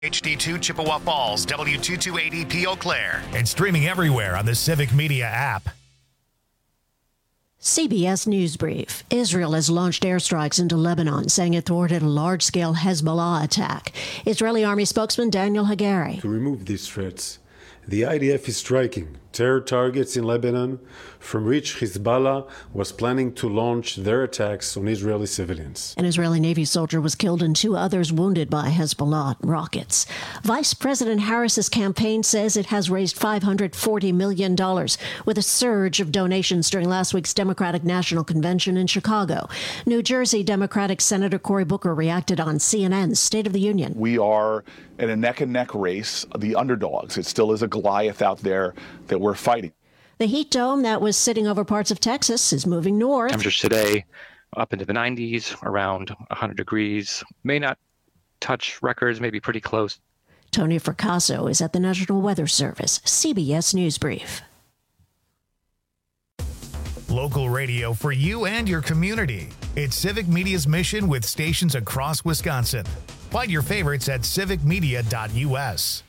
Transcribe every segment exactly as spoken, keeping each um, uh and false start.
H D two Chippewa Falls, W two two eight E P Eau Claire, and streaming everywhere on the Civic Media app. C B S News Brief. Israel has launched airstrikes into Lebanon, saying it thwarted a large-scale Hezbollah attack. Israeli Army spokesman Daniel Hagari. To remove these threats, the I D F is striking terror targets in Lebanon, from which Hezbollah was planning to launch their attacks on Israeli civilians. An Israeli Navy soldier was killed and two others wounded by Hezbollah rockets. Vice President Harris's campaign says it has raised five hundred forty million dollars with a surge of donations during last week's Democratic National Convention in Chicago. New Jersey Democratic Senator Cory Booker reacted on C N N's State of the Union. We are in a neck-and-neck race, the underdogs. It still is a Goliath out there that we're fighting. The heat dome that was sitting over parts of Texas is moving north. Temperatures today up into the nineties, around one hundred degrees. May not touch records, maybe pretty close. Tony Fracasso is at the National Weather Service, C B S News Brief. Local radio for you and your community. It's Civic Media's mission with stations across Wisconsin. Find your favorites at civic media dot u s.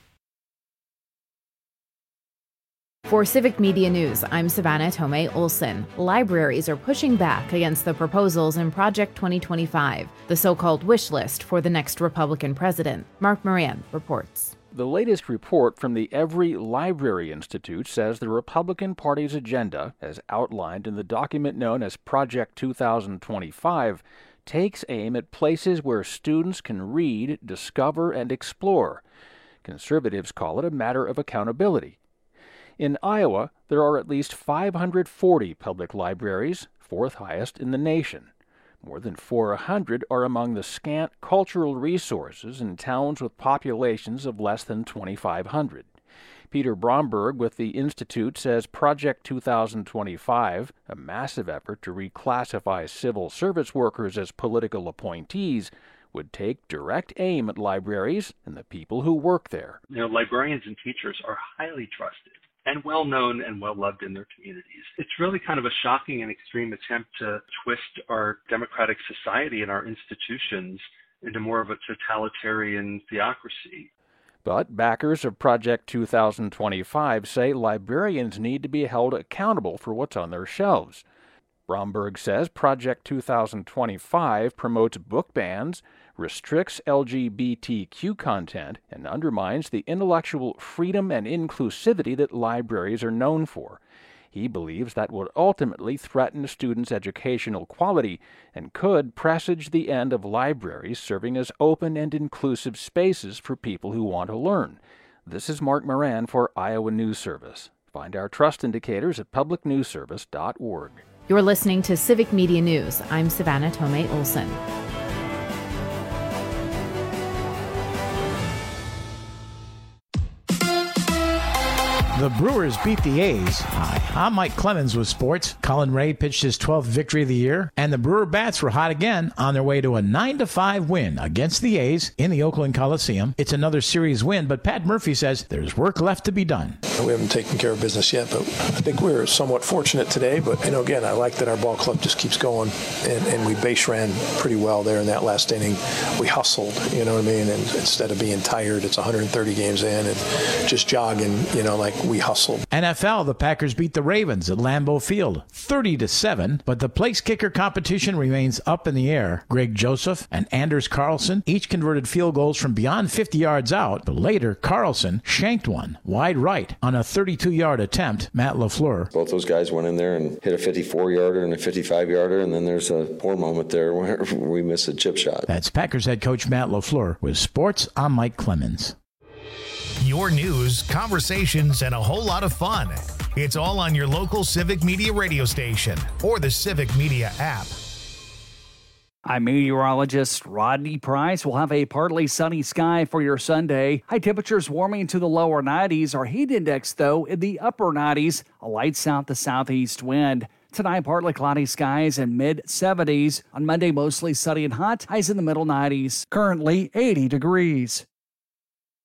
For Civic Media News, I'm Savannah Tomei Olson. Libraries are pushing back against the proposals in Project twenty twenty-five, the so-called wish list for the next Republican president. Mark Moran reports. The latest report from the Every Library Institute says the Republican Party's agenda, as outlined in the document known as Project two thousand twenty-five, takes aim at places where students can read, discover, and explore. Conservatives call it a matter of accountability. In Iowa, there are at least five hundred forty public libraries, fourth highest in the nation. More than four hundred are among the scant cultural resources in towns with populations of less than twenty-five hundred. Peter Bromberg with the Institute says Project two thousand twenty-five, a massive effort to reclassify civil service workers as political appointees, would take direct aim at libraries and the people who work there. You know, librarians and teachers are highly trusted and well known and well loved in their communities. It's really kind of a shocking and extreme attempt to twist our democratic society and our institutions into more of a totalitarian theocracy. But backers of Project two thousand twenty-five say librarians need to be held accountable for what's on their shelves. Bromberg says Project two thousand twenty-five promotes book bans, restricts L G B T Q content, and undermines the intellectual freedom and inclusivity that libraries are known for. He believes that would ultimately threaten students' educational quality and could presage the end of libraries serving as open and inclusive spaces for people who want to learn. This is Mark Moran for Iowa News Service. Find our trust indicators at public news service dot org. You're listening to Civic Media News. I'm Savannah Tomei Olson. The Brewers beat the A's. Hi, I'm Mike Clemens with sports. Colin Ray pitched his twelfth victory of the year, and the Brewer Bats were hot again on their way to a nine to five win against the A's in the Oakland Coliseum. It's another series win, but Pat Murphy says there's work left to be done. We haven't taken care of business yet, but I think we're somewhat fortunate today. But, you know, again, I like that our ball club just keeps going, and, and we base ran pretty well there in that last inning. We hustled, you know what I mean? And instead of being tired, it's one hundred thirty games in and just jogging, you know, like we hustled. N F L, the Packers beat the Ravens at Lambeau Field thirty to seven, but the place kicker competition remains up in the air. Greg Joseph and Anders Carlson each converted field goals from beyond fifty yards out, but later Carlson shanked one wide right on a thirty-two yard attempt. Matt LaFleur. Both those guys went in there and hit a fifty-four yarder and a fifty-five yarder, and then there's a poor moment there where we miss a chip shot. That's Packers head coach Matt LaFleur. With sports, I'm Mike Clemens. Your news, conversations, and a whole lot of fun. It's all on your local Civic Media radio station or the Civic Media app. I'm meteorologist Rodney Price. We'll have a partly sunny sky for your Sunday. High temperatures warming to the lower nineties. Our heat index, though, in the upper nineties. A light south to southeast wind. Tonight, partly cloudy skies and mid seventies. On Monday, mostly sunny and hot. Highs in the middle nineties. Currently eighty degrees.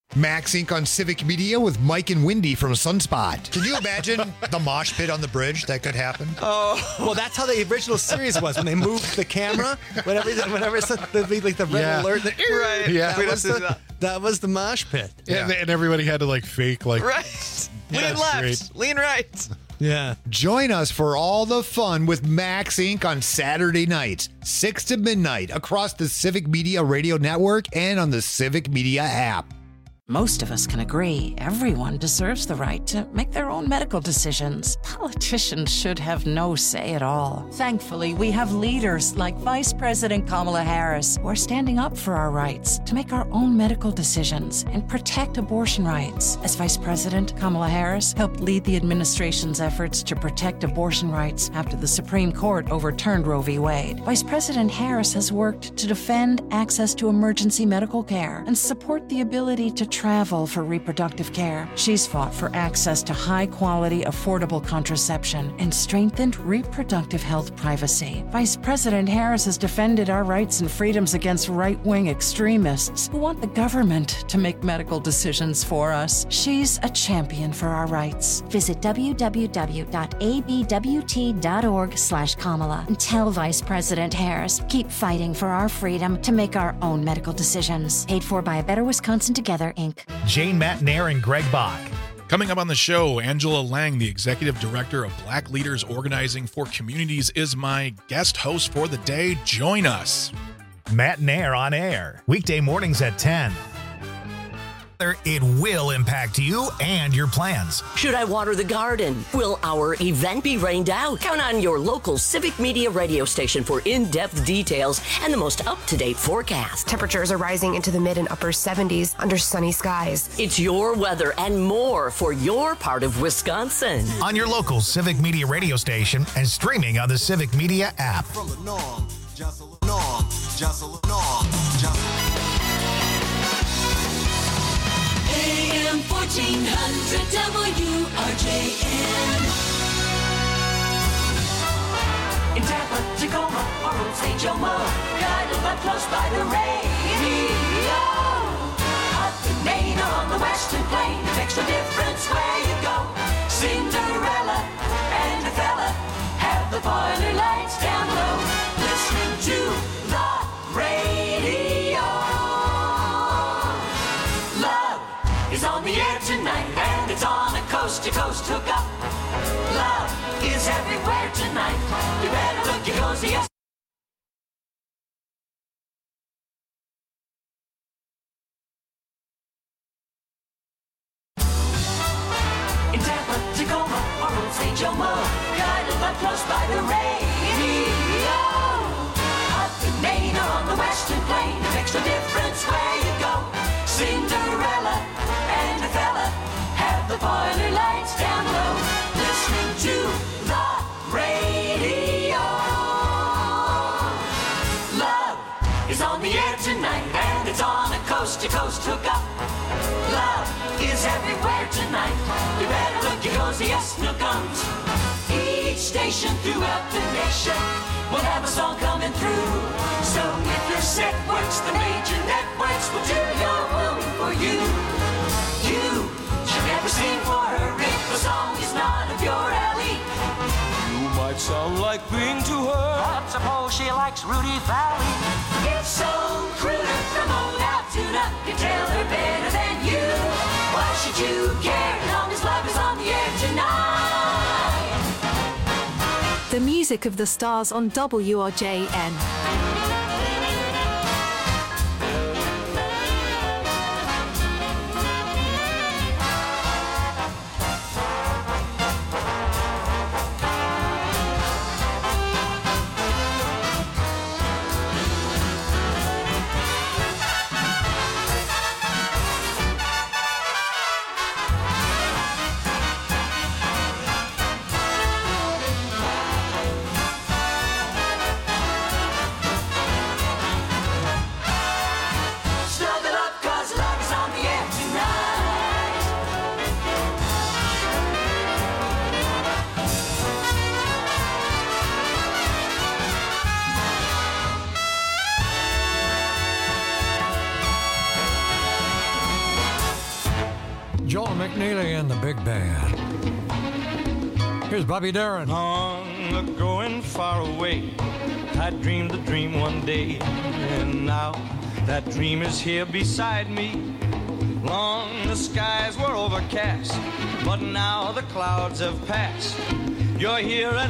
Max Incorporated on Civic Media with Mike and Wendy from Sunspot. Can you imagine the mosh pit on the bridge that could happen? Oh, well, that's how the original series was when they moved the camera. Whenever, whenever it's the, like the red Yeah. alert, the, Right. Yeah. that, was the, that was the mosh pit. And, and everybody had to like fake like. Right. Lean That's left. great. Lean right. Yeah. Join us for all the fun with Max Incorporated on Saturday nights, six to midnight, across the Civic Media Radio Network and on the Civic Media app. Most of us can agree everyone deserves the right to make their own medical decisions. Politicians should have no say at all. Thankfully, we have leaders like Vice President Kamala Harris who are standing up for our rights to make our own medical decisions and protect abortion rights. As Vice President, Kamala Harris helped lead the administration's efforts to protect abortion rights after the Supreme Court overturned Roe v. Wade. Vice President Harris has worked to defend access to emergency medical care and support the ability to travel for reproductive care. She's fought for access to high-quality, affordable contraception and strengthened reproductive health privacy. Vice President Harris has defended our rights and freedoms against right-wing extremists who want the government to make medical decisions for us. She's a champion for our rights. Visit w w w dot a b w t dot org slash Kamala and tell Vice President Harris, keep fighting for our freedom to make our own medical decisions. Paid for by A Better Wisconsin Together, Incorporated. Jane Matnair and Greg Bach. Coming up on the show, Angela Lang, the Executive Director of Black Leaders Organizing for Communities, is my guest host for the day. Join us. Matnair on air, weekday mornings at ten. It will impact you and your plans. Should I water the garden? Will our event be rained out? Count on your local Civic Media radio station for in-depth details and the most up-to-date forecast. Temperatures are rising into the mid and upper seventies under sunny skies. It's your weather and more for your part of Wisconsin. On your local Civic Media radio station and streaming on the Civic Media app. From the norm, just a little norm, just a little norm, just a A M fourteen hundred W R J N. In Tampa, Tacoma, or Old Saint Jomo, guided by close by the radio. Up in Maine or on the Western Plain, it makes no difference where you go. Cinderella and the fella have the boiler lights down low, listening to the radio. Is on the air tonight, and it's on a coast-to-coast hookup. Love is everywhere tonight. You better look your cozy. Yes. In Tampa, Tacoma, or Old Saint Jomo, guided by close by the radio. Up in Maine or on the Western Plain, it makes no difference where you go. Cinderella and the fella have the boiler lights down low, listening to the radio. Love is on the air tonight, and it's on a coast-to-coast hookup. Love is everywhere tonight. You better look your coziest nookums. Each station throughout the nation will have a song coming through. So if your set works, the major networks will do your woo for you. You should never sing for her if the song is not of your alley. You might sound like being to her, but suppose she likes Rudy Valley. If Soul Crooner from Old Altoona can tell her better than you, why should you care as long as love is on the air tonight? The music of the stars on W R J N. Joel McNeely and the Big Band. Here's Bobby Darin. Long ago and far away, I dreamed a dream one day, and now that dream is here beside me. Long the skies were overcast, but now the clouds have passed. You're here at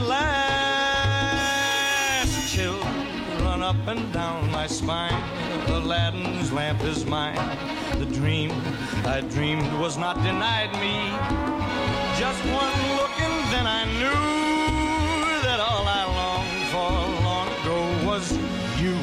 last. Chills run up and down my spine. Aladdin's lamp is mine. The dream I dreamed was not denied me. Just one look and then I knew that all I longed for long ago was you.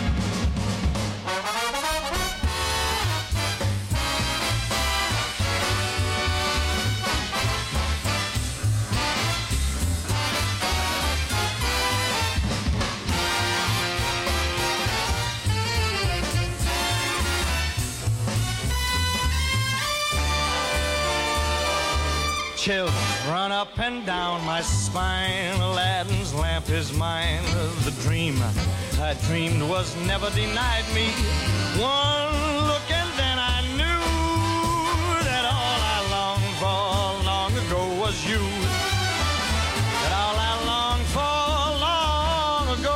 Chills run up and down my spine. Aladdin's lamp is mine. The dream I dreamed was never denied me. One look and then I knew that all I longed for long ago was you. That all I longed for long ago.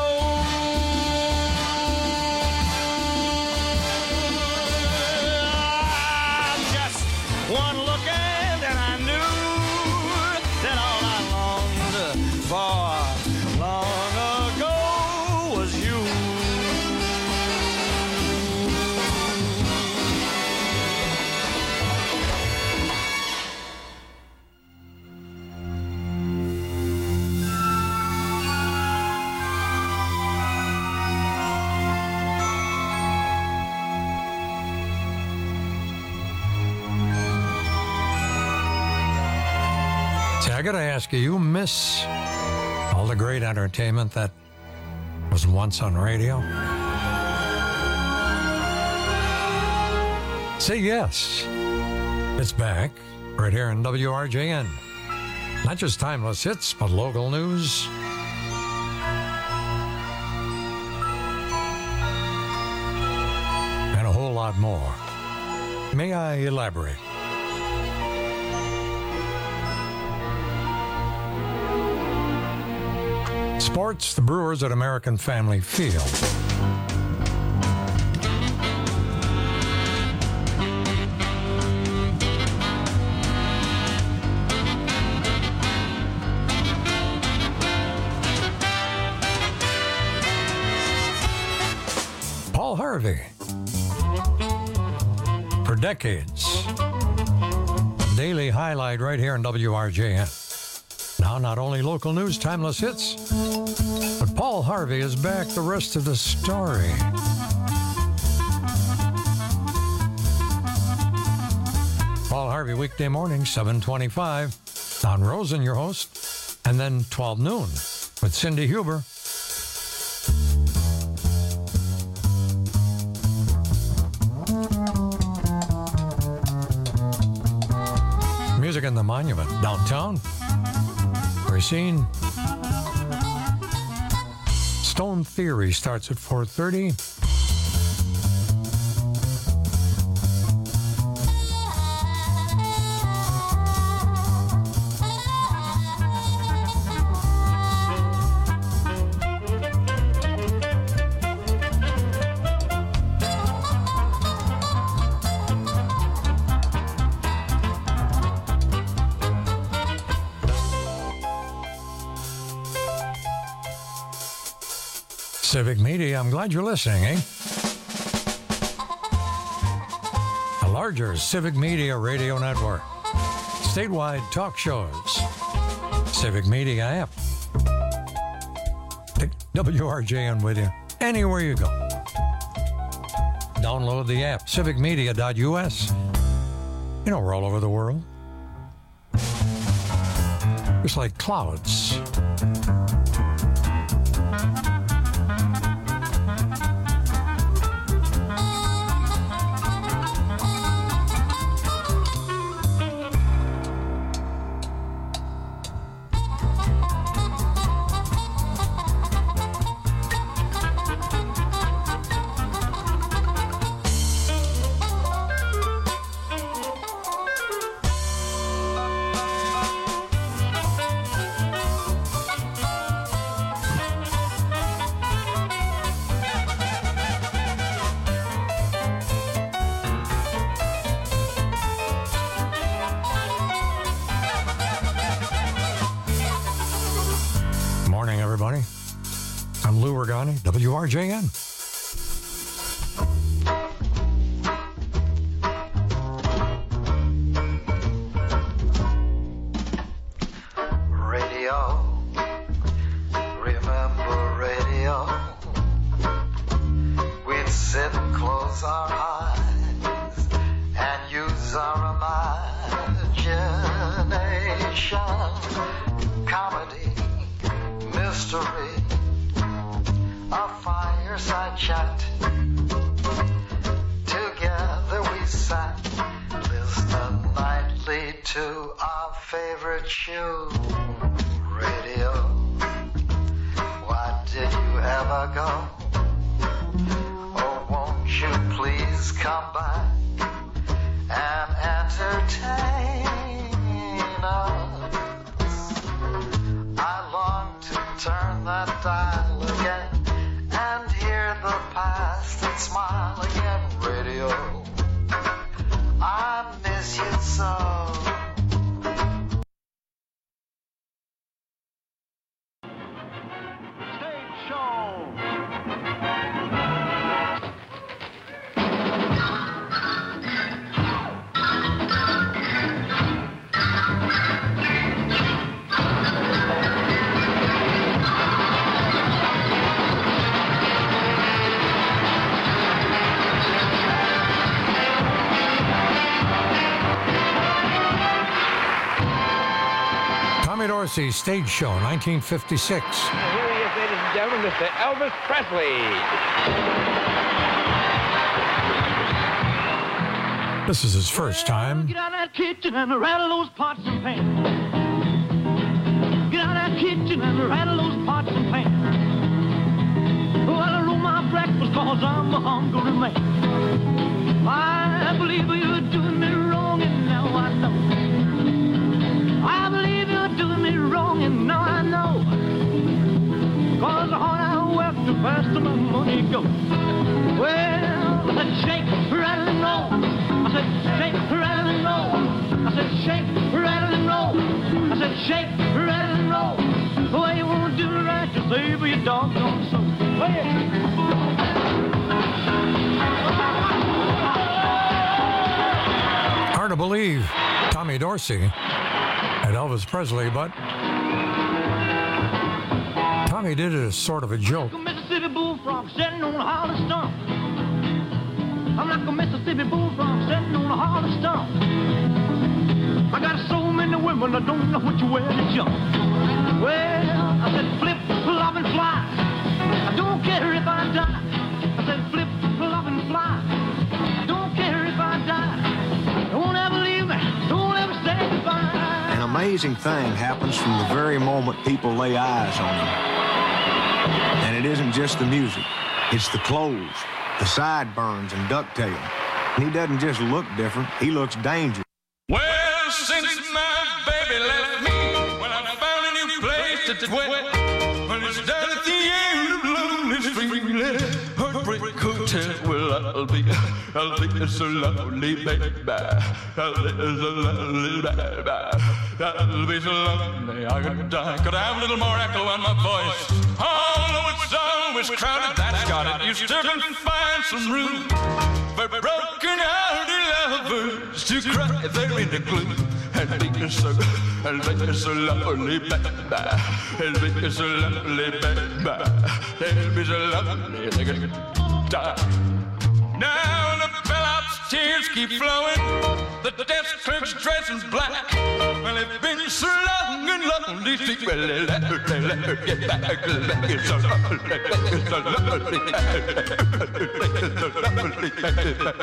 Just one look and then I knew for long ago was you. See, I gotta ask you, you miss all the great entertainment that was once on radio? Say yes. It's back right here in W R J N. Not just timeless hits, but local news. And a whole lot more. May I elaborate? Sports, the Brewers at American Family Field. Paul Harvey. For decades. Daily highlight right here in W R J N. Now, not only local news, timeless hits, but Paul Harvey is back. The rest of the story. Paul Harvey, weekday morning, seven twenty-five. Don Rosen, your host. And then twelve noon with Cindy Huber. Music in the Monument, downtown. Racine. Stone Theory starts at four thirty. Civic Media, I'm glad you're listening, eh? A larger Civic Media radio network. Statewide talk shows. Civic Media app. Take W R J N with you anywhere you go. Download the app, civic media dot U S. You know, we're all over the world. Just like clouds. Gorgani, W R J N. Radio, remember radio. We'd sit and close our eyes and use our imagination. Comedy, mystery, a fireside chat. Together we sat, listening nightly to our favorite show. Radio, why did you ever go? Oh, won't you please come back and entertain us? I long to turn that dial again and hear the past and smile again. Radio, I miss you so. Tommy Dorsey, Stage Show, nineteen fifty-six. Here he is, ladies and gentlemen, Mister Elvis Presley. This is his first time. Get out of that kitchen and rattle those pots and pans. Get out of that kitchen and rattle those pots and pans. Well, I roll my breakfast cause I'm a hungry man. I believe you're doing me wrong and now I know. I believe you're doing me wrong and now I know. Cause the harder I work, the faster my money goes. Well, I said shake, rattle and roll. I said shake, rattle and roll. I said shake, rattle and roll. I said shake, rattle and roll. Well, you won't do right to save your doggone soul. Oh, yeah. Hard to believe Tommy Dorsey and Elvis Presley, but Tommy did it as sort of a joke. I'm like a Mississippi bullfrog sitting on a hollow stump. I'm like a Mississippi bullfrog sitting on a hollow stump. I got so many women, I don't know which way to jump. Well, I said flip, flop, and fly. I don't care if I die. I said flip, flop, and fly. I don't care if I die. Don't ever leave me. Don't ever say goodbye. An amazing thing happens from the very moment people lay eyes on him. And it isn't just the music. It's the clothes, the sideburns and ducktail. And he doesn't just look different, he looks dangerous. Well, since my baby left me, when I found a new place to dwell, when it's down at the end of Lonely Street, Heartbreak Hotel, well, I'll be, I'll be so lonely, baby. I'll be so lonely, baby. I'll be so lonely, I could die. Could I have a little more echo on my voice? Although it's always crowded, that's got it. You still can find some room for broken-hearted lovers to cry there in the gloom. And be so, and be so lonely, baby. And be so lonely, baby. And be so lonely, they could die. Now the bellhop's tears keep flowing. The desk clerk's dressed in black. Well, it's been so long and lonely. Well, let her, let her get back. Let her so lonely, let her so lonely, let her so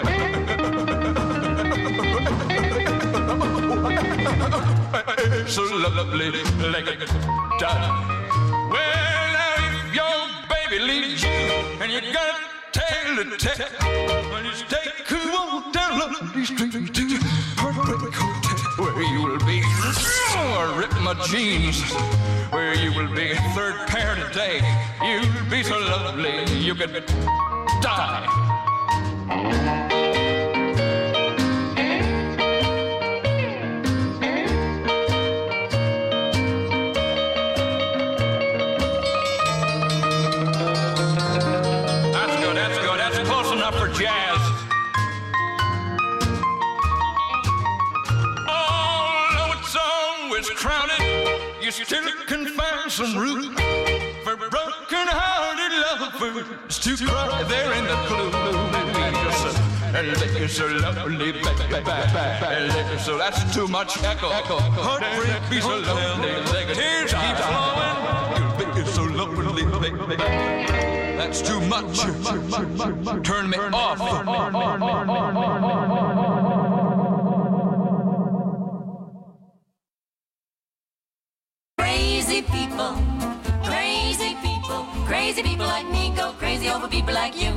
lonely. So lovely, like a die. Well, now if your baby leaves you and you got a tale to tell, well, you take a walk down Lonely Street to Heartbreak Hotel, where you will be. Oh, rip my jeans, where you will be third pair today. You'll be so lovely you could die. still can find some room for broken-hearted lovers to cry there in the gloom. So lonely, so that's too much echo. Heartbreak be so lonely, tears keep flowing. You'll be so lonely, that's too much. Turn me off. Crazy people, crazy people, crazy people like me go crazy over people like you.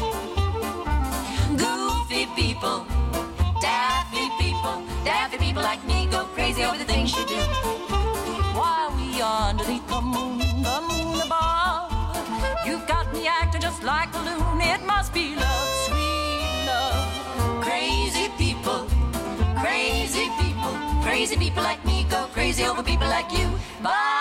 Goofy people, daffy people, daffy people like me go crazy over the things you do. While we are underneath the moon, the moon above, you've got me acting just like a loon. It must be love, sweet love. Crazy people, crazy people, crazy people like me go crazy over people like you. Bye.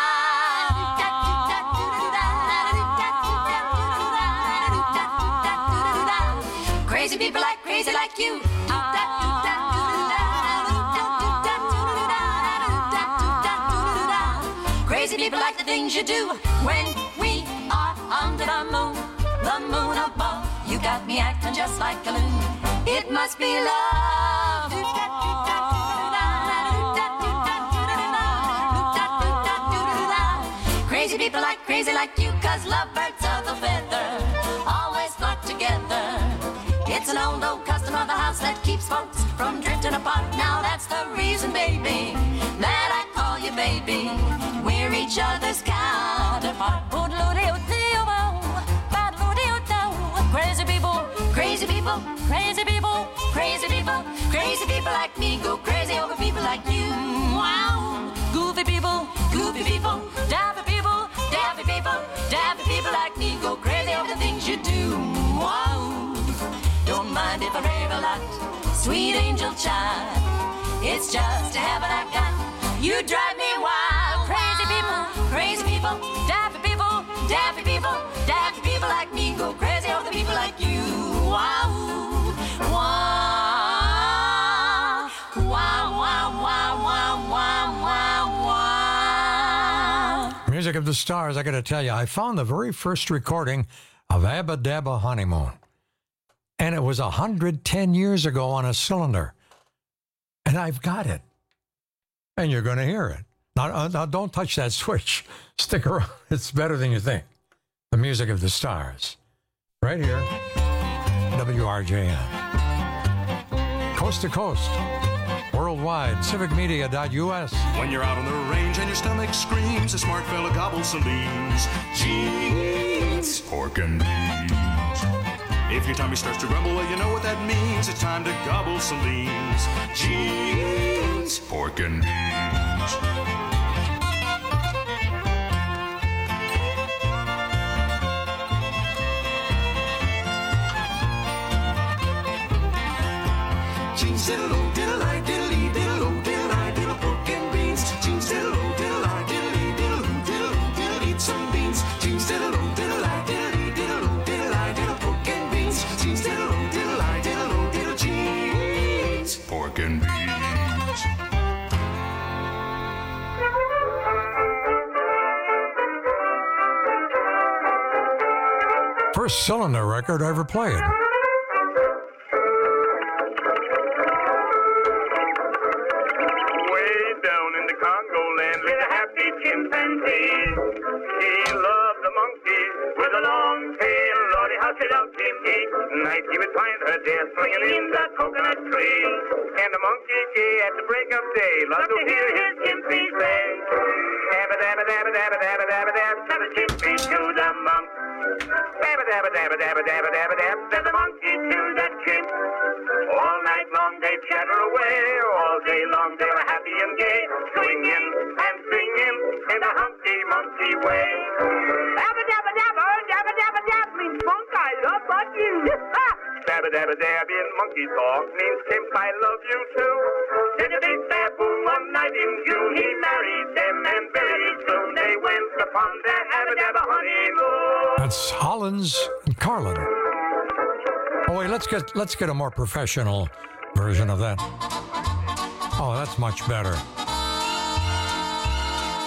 Crazy people like crazy like you. Crazy people like the things you do when we are under the moon, the moon above. You got me acting just like a loon. It must be love. Crazy people like crazy like you, cause lovebirds of a feather always flock together. It's an old, old custom of the house that keeps folks from drifting apart. Now that's the reason, baby, that I call you baby. We're each other's counterpart. Crazy people, crazy people, crazy people, crazy people, crazy people like me go crazy over people like you. Wow. Goofy people, goofy people, daffy people, daffy people, daffy people like me go crazy over the things you do. Wow. Don't mind if I rave a lot, sweet angel child. It's just a habit I've got. You drive me wild. Crazy people, crazy people, daffy people, daffy people, daffy people like me go crazy over the people like you. Wow, wow, wow, wow, wow, wow, wow, wow, wow. Music of the Stars, I got to tell you, I found the very first recording of Abba Dabba Honeymoon. And it was one hundred ten years ago on a cylinder. And I've got it. And you're going to hear it. Now, now, don't touch that switch. Stick around. It's better than you think. The Music of the Stars. Right here. W R J N. Coast to coast. Worldwide. civic media dot U S. When you're out on the range and your stomach screams, a smart fella gobbles some beans. Jeans. Pork and beans. If your tummy starts to grumble, well, you know what that means. It's time to gobble some beans. Jeans. Pork and beans. Jeans, diddle-o, diddle-I, diddle-ee, diddle-o, diddle-I, diddle pork and beans. Jeans, diddle-o, diddle-I, diddle-ee, diddle-o, diddle-o, diddle eat some beans. Jeans, diddle-o, diddle-I, diddle-ee, diddle-o, diddle-I, diddle pork and beans. Jeans, diddle-o, diddle-I, diddle-o, diddle jeans. Pork and beans. First cylinder record I ever played. Chimpanzee. He loved the monkey with a long tail. Lordy, how she loved him. Each night he would find her there swinging in the coconut tree. And the monkey gay at the break of day loved to hear his chimpy say, dabba dabba dabba dabba dabba dabba dabba, said the chimpy to the monk. Dabba dabba dabba dabba dabba dabba dabba, said the monkey to the chimp. All night long they chatter away, all day long they were happy and gay, swinging and singing in the Humpty Monkey way. Dabba dabba dabba, dabba dabba dabba means monk, I love you. Dabba dabba dabba in monkey talk means chimp, I love you too. Did a big baboon one night in June, he married them and very soon they went upon their dabba dabba honeymoon. That's Hollins and Carlin. Oh wait, let's get let's get a more professional version of that. Oh, that's much better.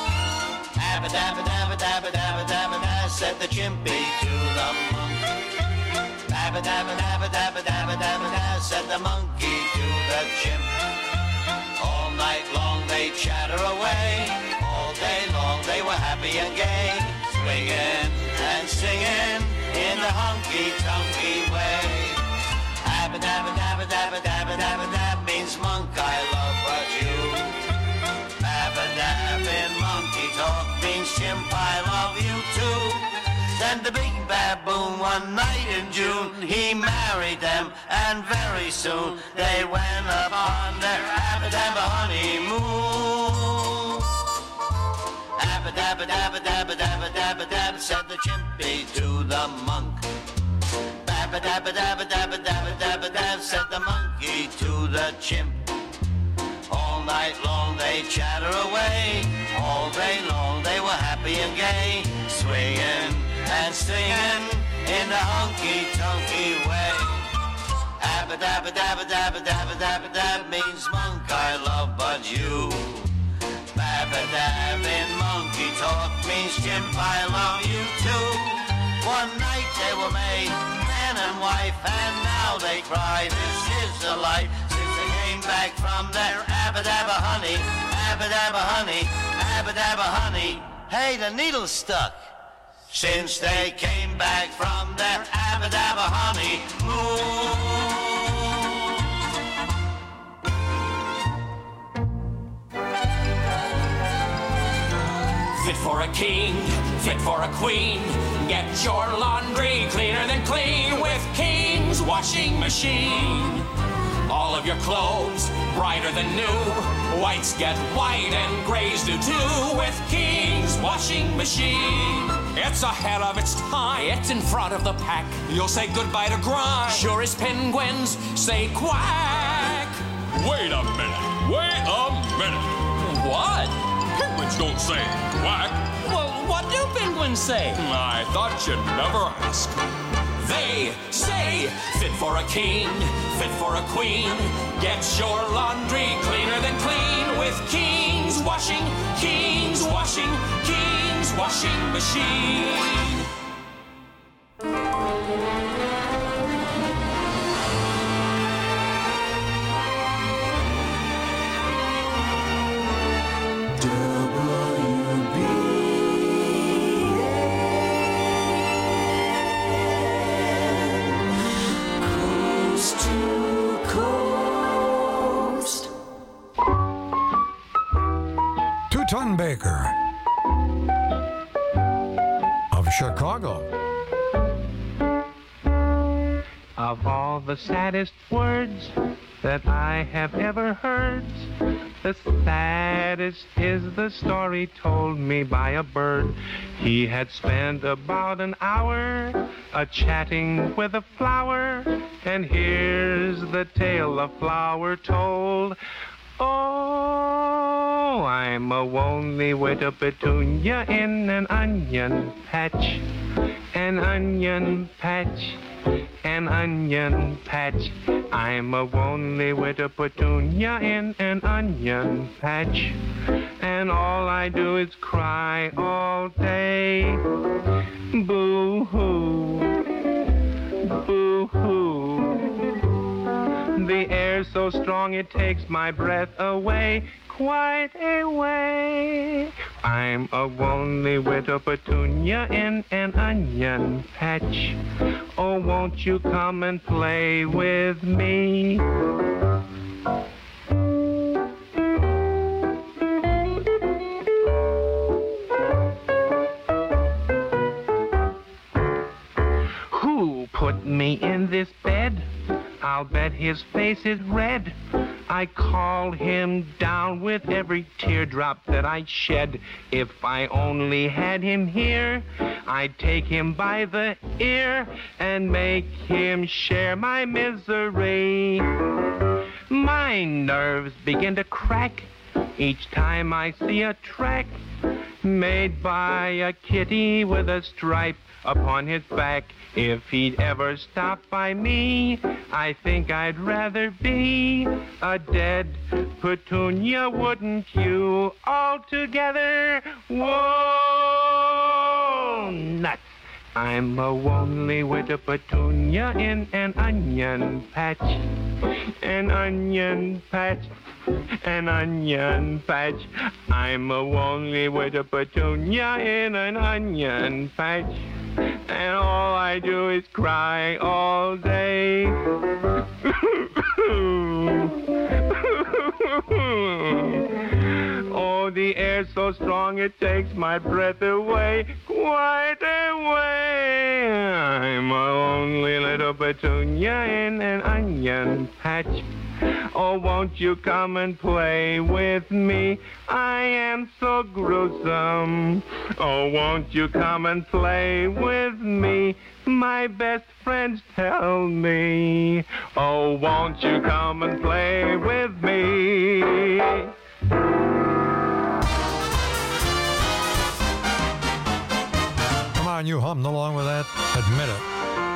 Dabba dabba dabba dabba dabba dabba da, said the chimpy to the monkey. Dabba dabba dabba dabba dabba dabba da, said the monkey to the chimp. All night long they chatter away, all day long they were happy and gay, swinging and singing in the honky-tonky way. Dabba dabba dabba dabba dabba dabba dab means monk, I love but you. Dabba dab in monkey talk means chimp, I love you too. Then the big baboon one night in June, he married them, and very soon they went upon their abba dabba honeymoon. Abba dabba dabba dabba dabba dabba dabba, said the chimpy to the monk. Dabba dabba dabba dabba dabba dabba dabba, said the monkey to the chimp. All night long they chatter away, all day long they were happy and gay, swinging and singing in the honky-tonky way. Abba dabba dabba dabba dabba dabba dab means monk, I love but you. Babba dab in monkey talk means chimp, I love you too. One night they were made man and wife, and now they cry, this is the life, since they came back from their abba dabba honey, abba dabba honey, abba dabba honey. Hey, the needle's stuck. Since they came back from their abba dabba honeymoon. Fit for a king, fit for a queen. Get your laundry cleaner than clean with King's washing machine. All of your clothes brighter than new. Whites get white and grays do too with King's washing machine. It's ahead of its time. It's in front of the pack. You'll say goodbye to grime. Sure as penguins say quack. Wait a minute. Wait a minute. What? Penguins don't say quack. Well, what do penguins say? I thought you'd never ask. They say, fit for a king, fit for a queen. Get your laundry cleaner than clean with King's washing, King's washing, King's washing machine. Ton Baker of Chicago. Of all the saddest words that I have ever heard, the saddest is the story told me by a bird. He had spent about an hour a-chatting with a flower, and here's the tale the flower told. Oh, I'm a lonely widow petunia in an onion patch, an onion patch, an onion patch. I'm a lonely widow petunia in an onion patch, and all I do is cry all day. Boo-hoo, boo-hoo. The air's so strong it takes my breath away, quite away. I'm a lonely widow petunia in an onion patch. Oh, won't you come and play with me? Who put me in this bed? I'll bet his face is red. I call him down with every teardrop that I shed. If I only had him here, I'd take him by the ear and make him share my misery. My nerves begin to crack each time I see a track made by a kitty with a stripe upon his back. If he'd ever stop by me, I think I'd rather be a dead petunia, wouldn't you? All together, whoa! all nuts. I'm a lonely widow petunia in an onion patch. An onion patch. An onion patch. I'm a lonely widow petunia in an onion patch. And all I do is cry all day. Oh, the air's so strong it takes my breath away, quite away. I'm a lonely little petunia in an onion patch. Oh, won't you come and play with me? I am so gruesome. Oh, won't you come and play with me? My best friends tell me. Oh, won't you come and play with me? Come on, you hummed along with that. Admit it.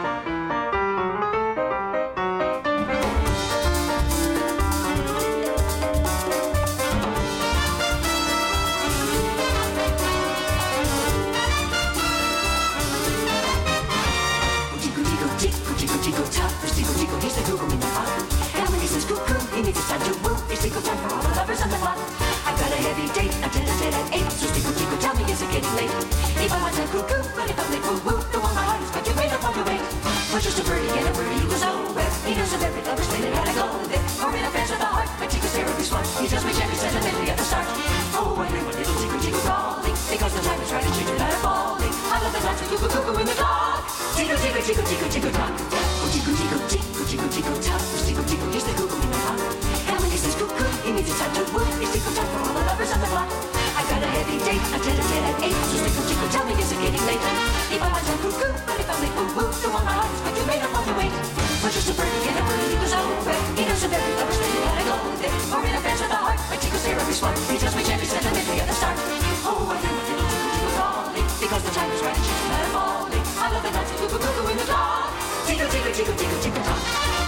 He needs time to move. It's tickle time for all the lovers on the block. I've got a heavy date, a tete-a-tete at eight. So tickle, tickle, tell me, is it getting late? If I want to cuckoo, but if I'm late, woo-woo, the one my heart is quite made up on the way. But just a birdie and a birdie, he was nowhere. He knows of every lover's lady, had to go there. For in affairs with a heart, my tickle's terribly smart. He tells me gently, sentimentally at the start. Oh, everyone, little tickle, tickle, crawling. Because the time is right and children are falling. I love the dance with cuckoo, cuckoo in the clock. Tickle, tickle, tickle, tickle, tickle, tock. Oh, tickle, tickle, tickle, tickle, tickle, tock. Tickle, tickle, here's the cuckoo in the clock. He needs his time to woo. It's tickle time for all the lovers on the block. I've got a heavy date, a tete-a-tete at eight. So tickle, tickle, tell me, is it getting late? If I want to cuckoo, but if I'm late, woo-woo, the one my heart is quite made up on the wait. But just a birdie and a birdie, he was over. He knows of every lover's lady, had to go there. For in affairs with a heart, my tickle's there every smart. He tells me gently, sentimentally at the start. Oh, I do a little tickle, tickle, crawling. Because the time is right and she's not falling. I love the dance, cuckoo, cuckoo in the clock. Tickle, tickle, tickle, tickle, tickle, tock.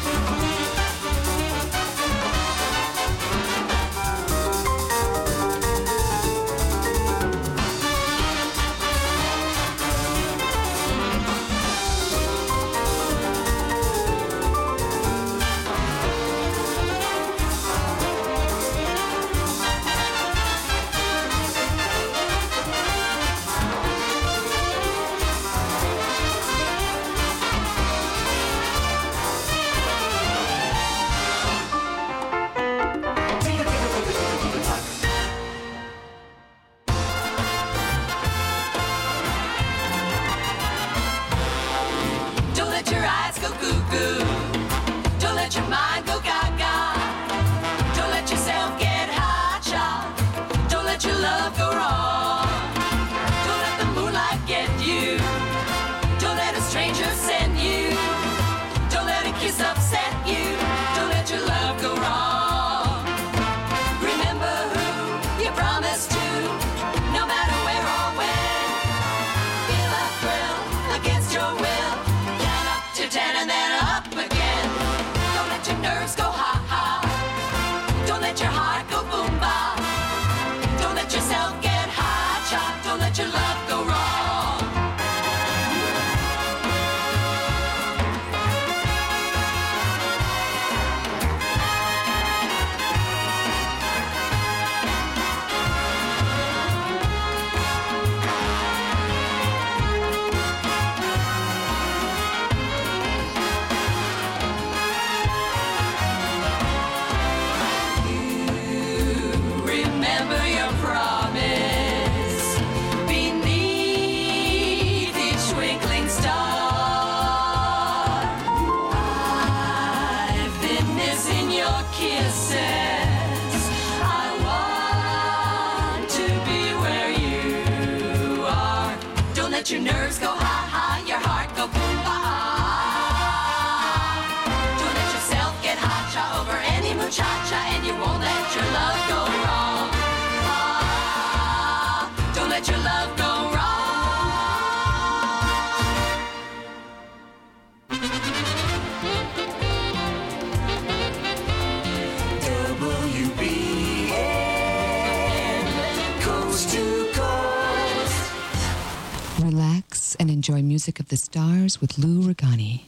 Your nerves go high, high, your heart go boom, ah. Don't let yourself get hot-shot over any muchacha, and you won't let your love go wrong. Ah, don't let your love go wrong. W B N, coast to coast. Relax music of the stars with Lou Regani.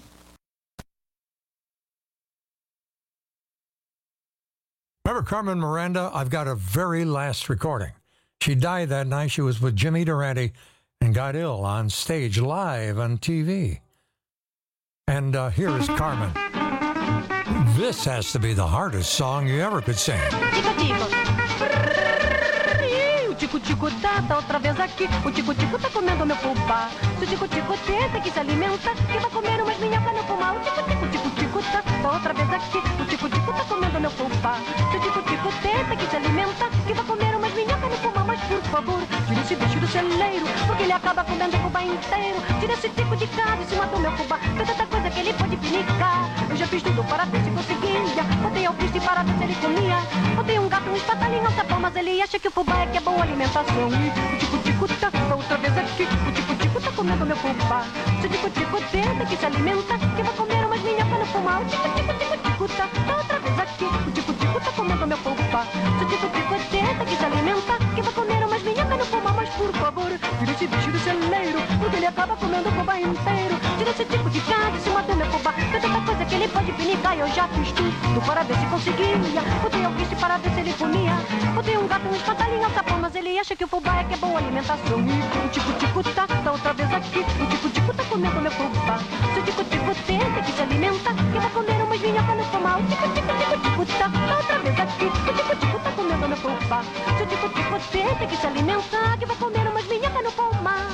Remember Carmen Miranda? I've got a very last recording. She died that night. She was with Jimmy Durante and got ill on stage, live on T V. And uh, here is Carmen. This has to be the hardest song you ever could sing. O tico-tico tá, tá outra vez aqui. O tico-tico tá comendo meu fubá. Se o tico-tico tenta que se alimenta, que vai comer umas minhocas no fumar. O tico-tico, tico-tico tá, tá outra vez aqui. O tico-tico tá comendo meu fubá. Se o tico-tico tenta que se alimenta, que vai comer umas minhocas no fumar. Mas por favor, tira esse bicho do celeiro, porque ele acaba comendo o fubá inteiro. Tira esse tico de cá de cima do meu fubá. Tem tanta coisa que ele pode pinicar. Eu já fiz tudo para ver se conseguia. Botei alpiste para ver se ele comia. Botei um gato, um espatalinho, um sapão, mas ele acha que o fubá é que é boa alimentação. E o tico-tico tá, tá outra vez aqui. O tico-tico tá comendo meu fubá. Se o tico-tico tenta que se alimenta, que vai comer umas minhocas no fumar. O tico-tico, tico-tico tá, tá outra vez aqui. O tico-tico tá comendo meu fubá. Se o tico-tico tenta que se alimenta, que vai comer umas minhocas no fumar. Mas por favor, tira esse bicho do celeiro, porque ele acaba comendo o fubá inteiro. Tira esse tico de cá de cima do meu fubá. Tem tanta coisa que ele pode pinicar. Eu já fiz tudo para ver se conseguia. Botei alpiste para ver se ele comia. Botei um gato, um espatalinho, um sapão, mas ele acha que o fubá é que é boa alimentação. E o tico-tico tá, tá outra vez aqui. O tico-tico tá comendo meu fubá. Se o tico-tico tenta que se alimenta, que vai comer umas minhocas no fumar. O tico-tico, tico-tico tá, tá outra vez aqui. O tico-tico tá comendo meu fubá. Se o tico-tico tenta que se alimenta, que vai comer umas minhocas no fumar.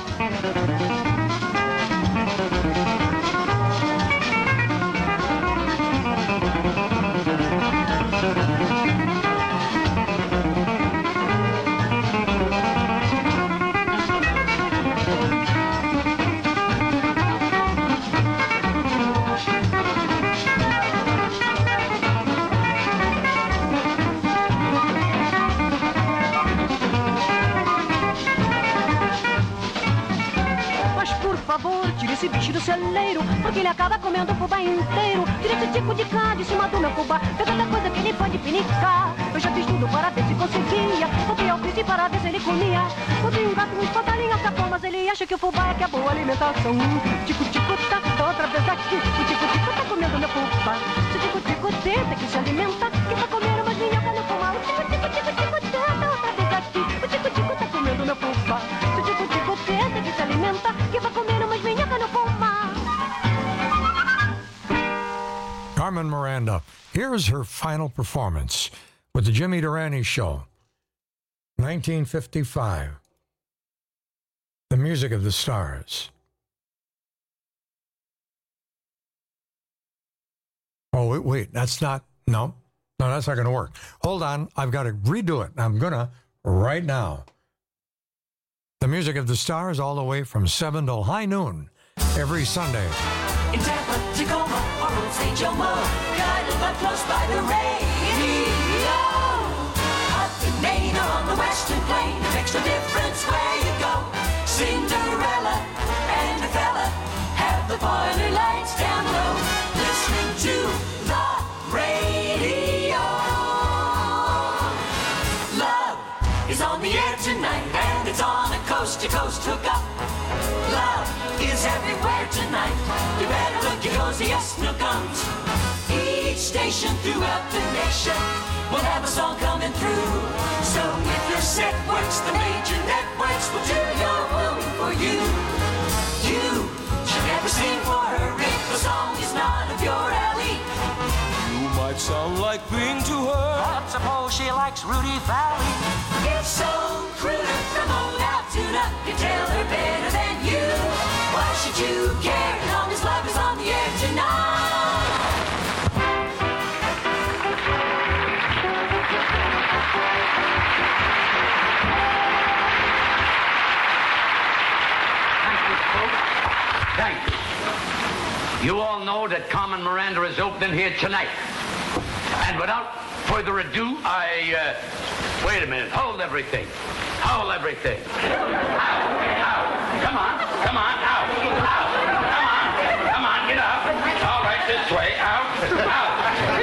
Esse bicho do celeiro, porque ele acaba comendo o fubá inteiro. Tira esse tico de cá de cima do meu fubá. Tem tanta coisa que ele pode pinicar. Eu já fiz tudo para ver se conseguia. Botei alpiste para ver se ele comia. Botei um gato, um espatalinho, um sapão, mas ele acha que o fubá é que é boa alimentação. Tico-tico tá, tá outra vez aqui. O tico-tico tá comendo meu fubá. Se o tico-tico tenta que se alimenta, que vai comer umas minhocas no fumar. O tico-tico, tico-tico tá, tá outra vez aqui. O tico-tico tá comendo meu fubá. Se o tico-tico tenta que se alimenta, que vai comer umas minhocas no fumar. Carmen Miranda. Here's her final performance with the Jimmy Durante Show, nineteen fifty-five. The music of the stars. Oh, wait, wait, that's not, no, no, that's not going to work. Hold on, I've got to redo it. I'm going to right now. The music of the stars all the way from seven till high noon every Sunday. In Tampa, Tacoma, or Old Saint Jomo, guided but close by the radio. Up in Maine or on the Western Plain, it makes no difference where you go. Cinderella and a fella have the boiler lights down low, listening to the radio. Love is on the air tonight, and it's on a coast-to-coast hookup. Love is everywhere tonight. You better look, it goes, yes, no comes. Each station throughout the nation will have a song coming through. So if your set works, the major networks will do your woo for you. You should never sing for her if the song is not of your alley. You might sound like Bing to her, but suppose she likes Rudy Valley. If so, crooner from old Altoona can tell her better than you. Why should you care as long as love is on the air tonight? Thank you. You all know that Carmen Miranda is opening here tonight. And without further ado, I, uh, wait a minute, hold everything. Hold everything. Out, out. Come on, come on, out, out. Come on, come on, get up. All right, this way, out, out.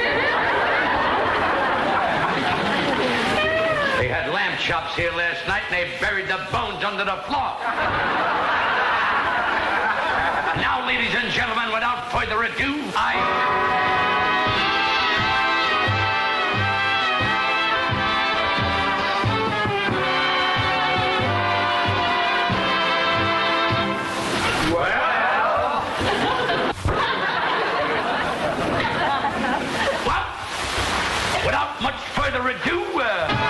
They had lamb chops here last night and they buried the bones under the floor. Now, ladies and gentlemen, without further ado, I... Without much further ado, uh...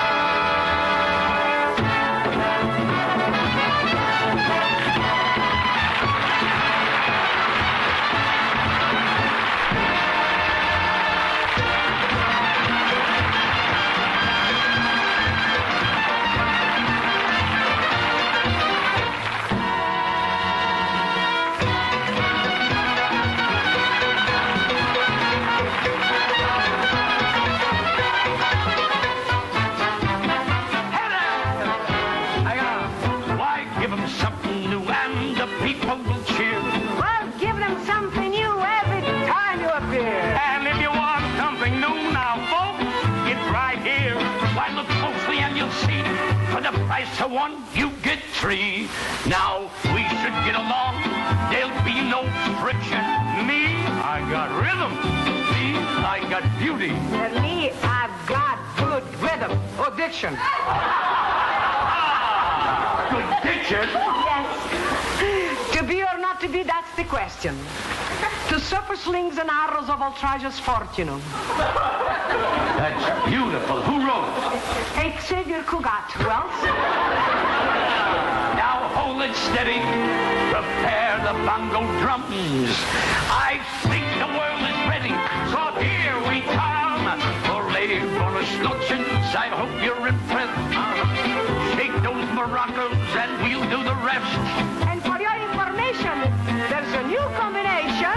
To one, you get three. Now we should get along. There'll be no friction. Me, I got rhythm. Me, I got beauty. And me, I've got good rhythm. Or diction. Ah, good diction? Yes. To be or not to be, that's the question. To suffer slings and arrows of outrageous fortune. That's beautiful. Who wrote it? Xavier Cugat. Wells. Now hold it steady. Prepare the bongo drums. I think the world is ready. So here we come. For late bonus notions. I hope you're impressed. Shake those maracas and we'll do the rest. And for your information, there's a new combination.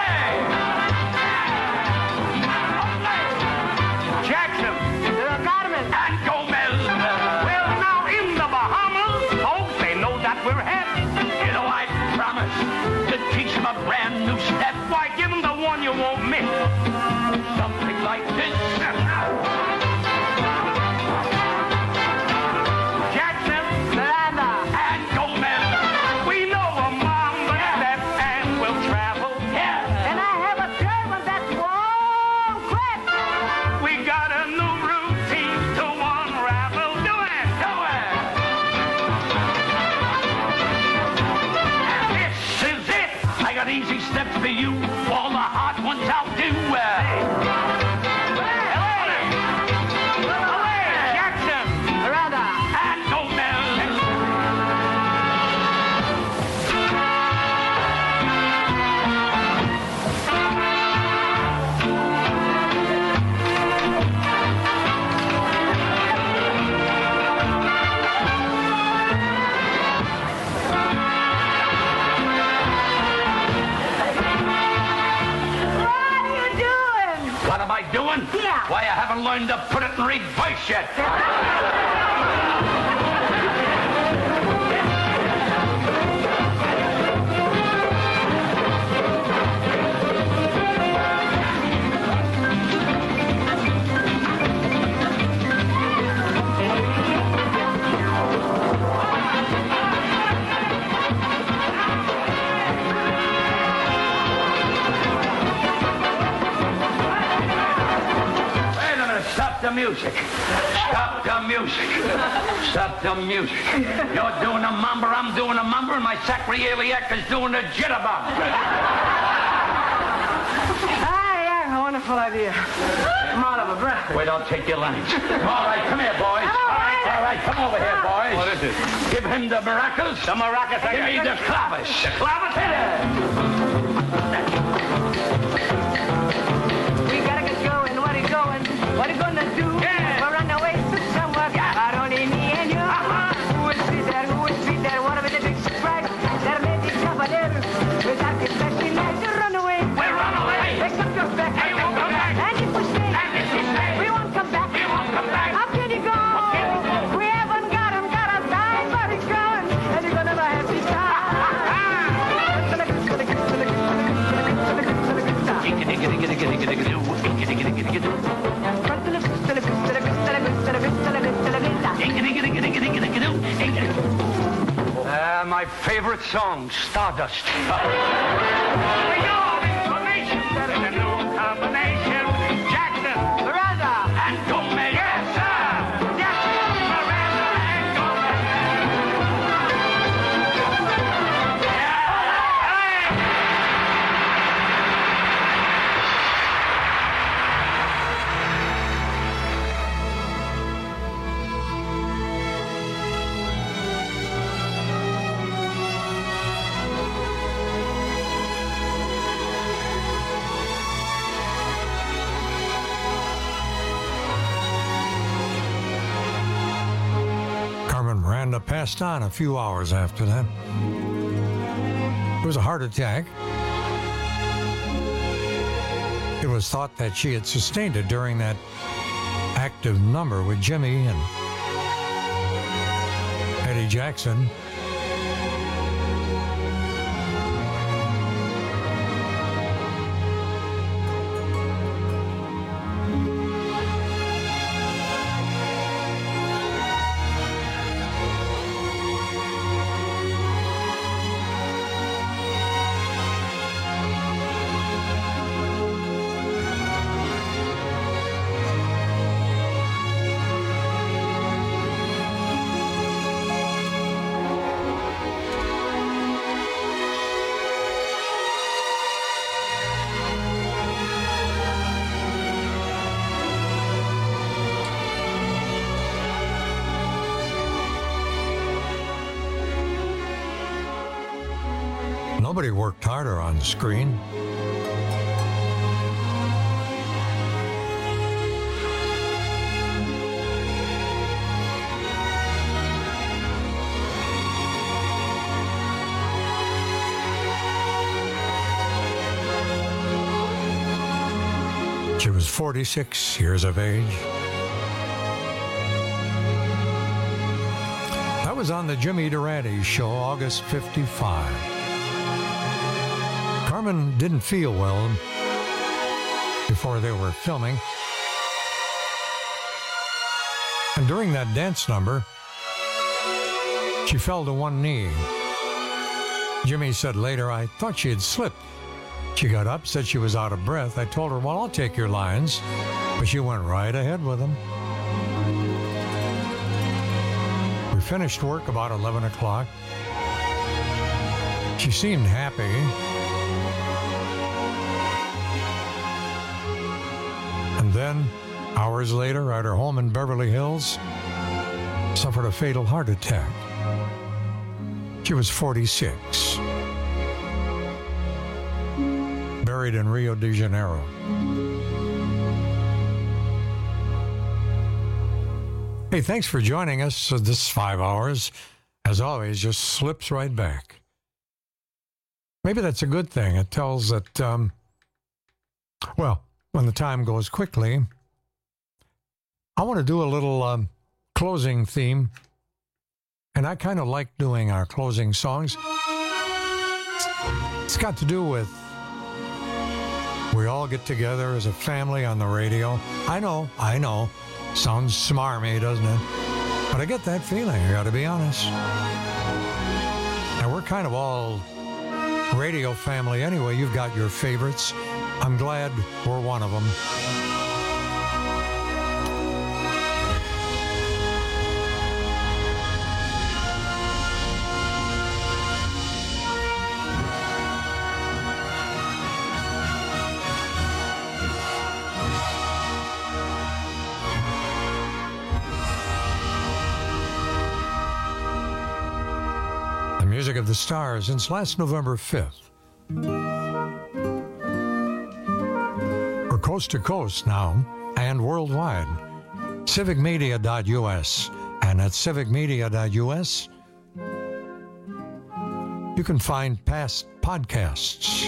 Jackson, Carmen, and Gomez. Well, now in the Bahamas, folks, they know that we're hip. You know, I promise to teach them a brand new step. Why, give them the one you won't miss. Something like this. Jackson, Miranda, and Gomez. We know a mamba step and we'll travel. Yeah. And I have a term on that wall crap. We got a new routine to unravel. Do it, do it. And this is it. I got easy steps for you. All the hot ones I'll do. Uh, Jackson, Miranda, and Gomez. What am I doing? Yeah. Why, I haven't learned to put it in reverse yet. The music. Stop the music. Stop the music. You're doing a mumber, I'm doing a mumber, and my sacroiliac is doing a jitterbug. Ah, yeah, a wonderful idea. I'm out of a breath. Wait, I'll take your lines. All right, come here, boys. All right. All right, come over here, boys. What is it? Give him the maracas. The maracas. Give me the clavis. The clavis? Hit it. We gotta get going. Where are you going? What are you gonna do? Yeah. We'll run away to somewhere. Yeah. Only me and you. Uh-huh. Who will be there? Who will be there? What will be the big surprise? There may be cavalier with our confession to run away. We'll run away. Pick up your back. Hey, we'll come back. And if we stay, And if we stay, we won't come back. we won't come back. How can you go? Okay. We haven't got him, got a time, but he's going. And you're gonna have a happy time. favorite song, Stardust. For your information, that is a new combination. Jackson, Miranda, and Gomez. Yes, sir. Jackson, Miranda, and Gomez. Carmen Miranda passed on a few hours after that. It was a heart attack. It was thought that she had sustained it during that active number with Jimmy and Eddie Jackson. Nobody worked harder on screen. She was forty-six years of age. That was on the Jimmy Durante Show, August fifty-five. Carmen didn't feel well before they were filming. And during that dance number, she fell to one knee. Jimmy said later, I thought she had slipped. She got up, said she was out of breath. I told her, well, I'll take your lines. But she went right ahead with them. We finished work about eleven o'clock. She seemed happy. And then, hours later, at her home in Beverly Hills, suffered a fatal heart attack. She was forty-six. Buried in Rio de Janeiro. Hey, thanks for joining us. So this five hours, as always, just slips right back. Maybe that's a good thing. It tells that, um, well, when the time goes quickly, I want to do a little um, closing theme. And I kind of like doing our closing songs. It's got to do with we all get together as a family on the radio. I know, I know. Sounds smarmy, doesn't it? But I get that feeling, I got to be honest. And we're kind of all radio family anyway. You've got your favorites. I'm glad we're one of them. Music of the Stars since last November fifth. We're coast to coast now and worldwide. civic media dot U S, and at civic media dot U S you can find past podcasts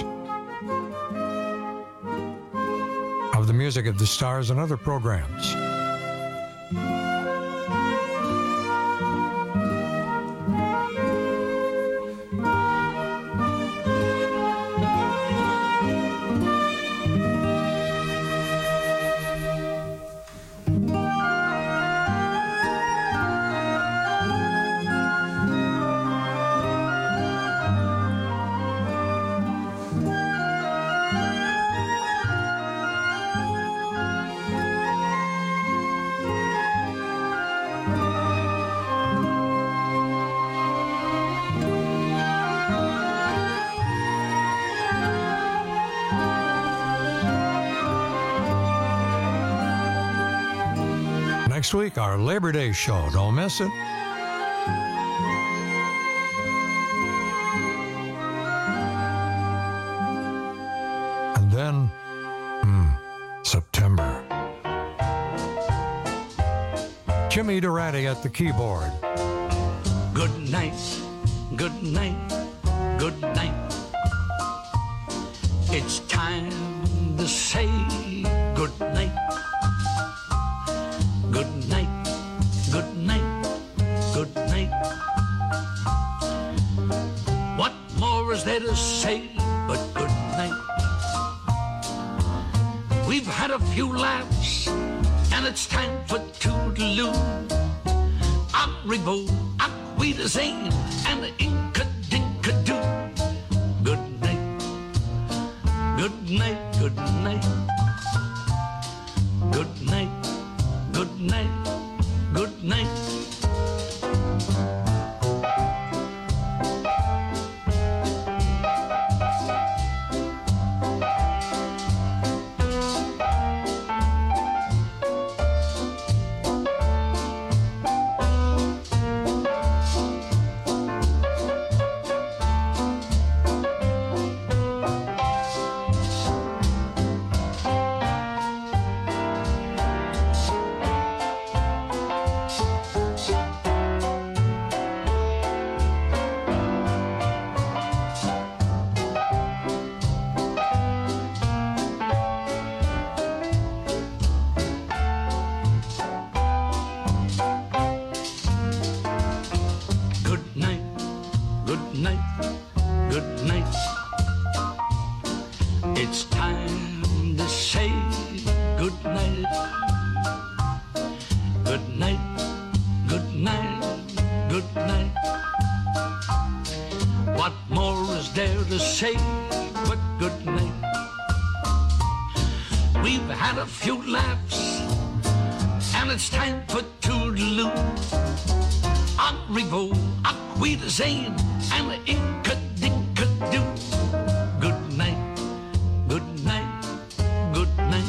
of the Music of the Stars and other programs. Next week, our Labor Day show. Don't miss it. And then, hmm, September. Jimmy Durante at the keyboard. Good night, good night, good night. It's time to say good night. Good night, good night, good night. What more is there to say but good night? We've had a few laughs, and it's time for toodaloo. Arrivo, Aquidazane, and Inka-Dinka-Doo. Good night, good night, good night. Good night, good night, good night. Zane and the Inka-Dinka-Doo. Good night, good night, good night,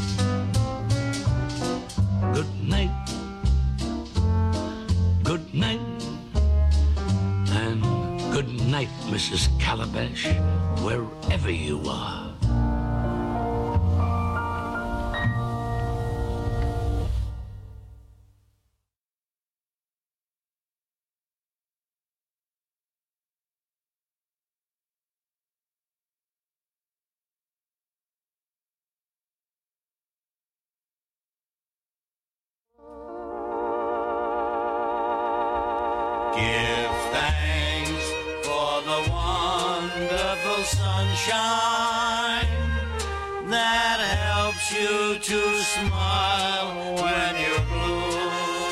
good night, good night, and good night, Missus Calabash, wherever you are. Give thanks for the wonderful sunshine that helps you to smile when you're blue.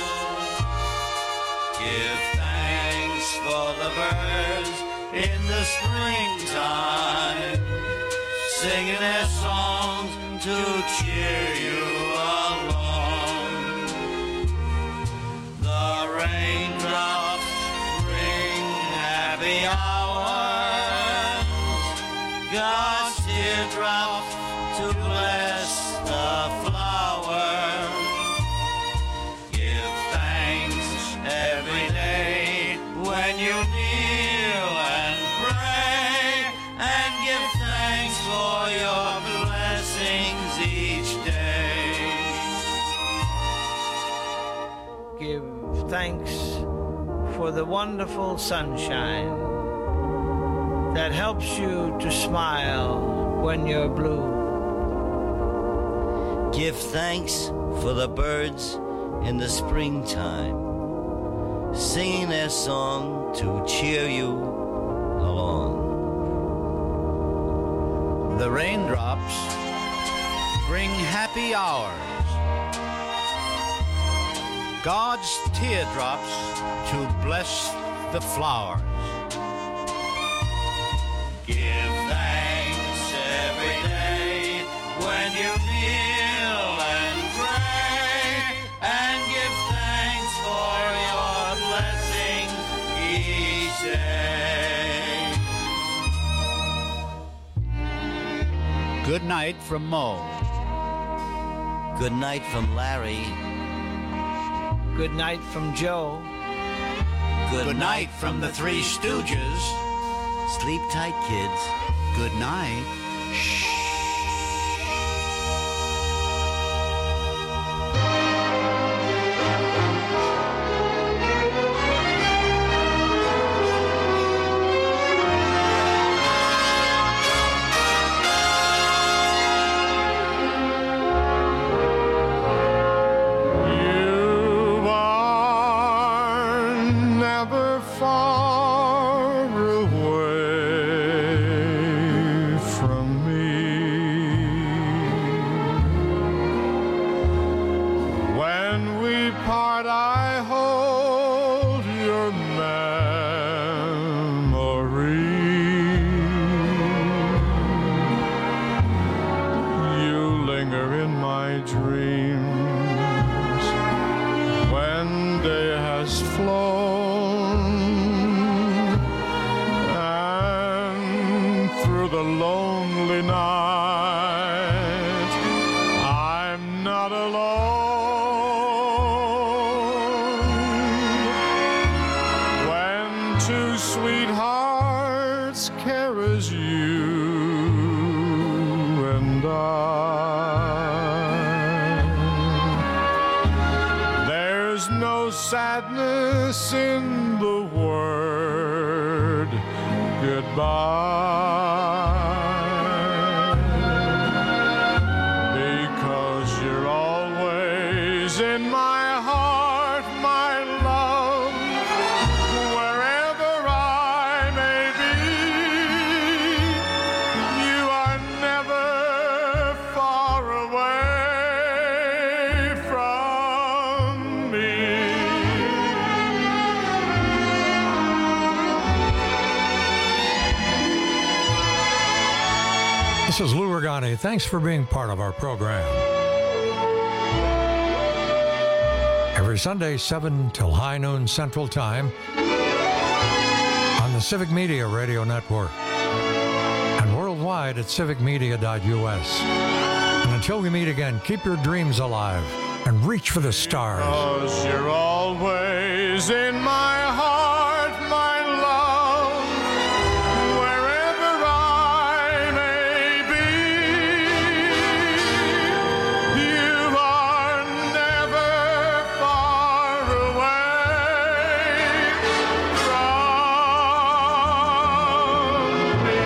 Give thanks for the birds in the springtime, singing their songs to cheer you along. The raindrops bring happy hours, God's teardrops to bless the flowers. Give thanks every day when you kneel and pray, and give thanks for your blessings each day. Give thanks for the wonderful sunshine that helps you to smile when you're blue. Give thanks for the birds in the springtime, singing their song to cheer you along. The raindrops bring happy hours, God's teardrops to bless the flowers. Give thanks every day when you kneel and pray, and give thanks for your blessings each day. Good night from Mo. Good night from Larry. Good night from Joe. Good, Good night from the Three Stooges. Sleep tight, kids. Good night. Shh. You are never far away from me. When we part, I hold your memory. You linger in my dreams when day has flown, and through the lonely night I'm not alone. When two sweethearts care as you and I, there's no sadness in the word goodbye, because you're always in my heart, my love, wherever I may be. You are never far away from me. This is Lou Regani. Thanks for being part of our program. Every Sunday, seven till high noon Central Time on the Civic Media Radio Network and worldwide at civic media dot U S. And until we meet again, keep your dreams alive and reach for the stars. 'Cause you're always in my heart, my love, wherever I may be. You are never far away from me.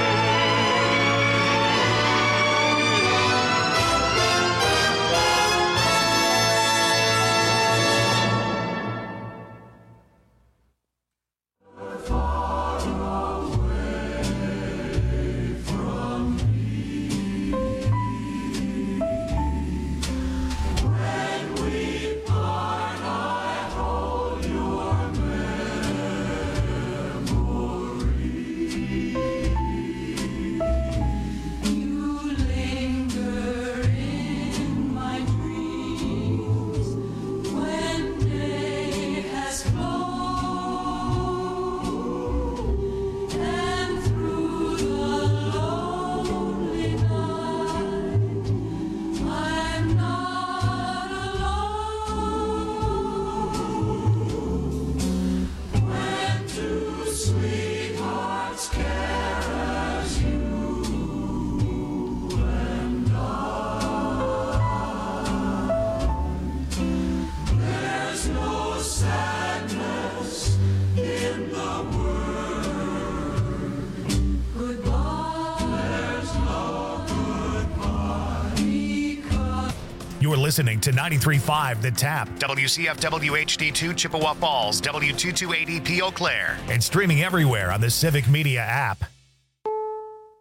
You're listening to ninety-three point five The Tap, W C F W H D two Chippewa Falls, W two two eighty P Eau Claire, and streaming everywhere on the Civic Media app.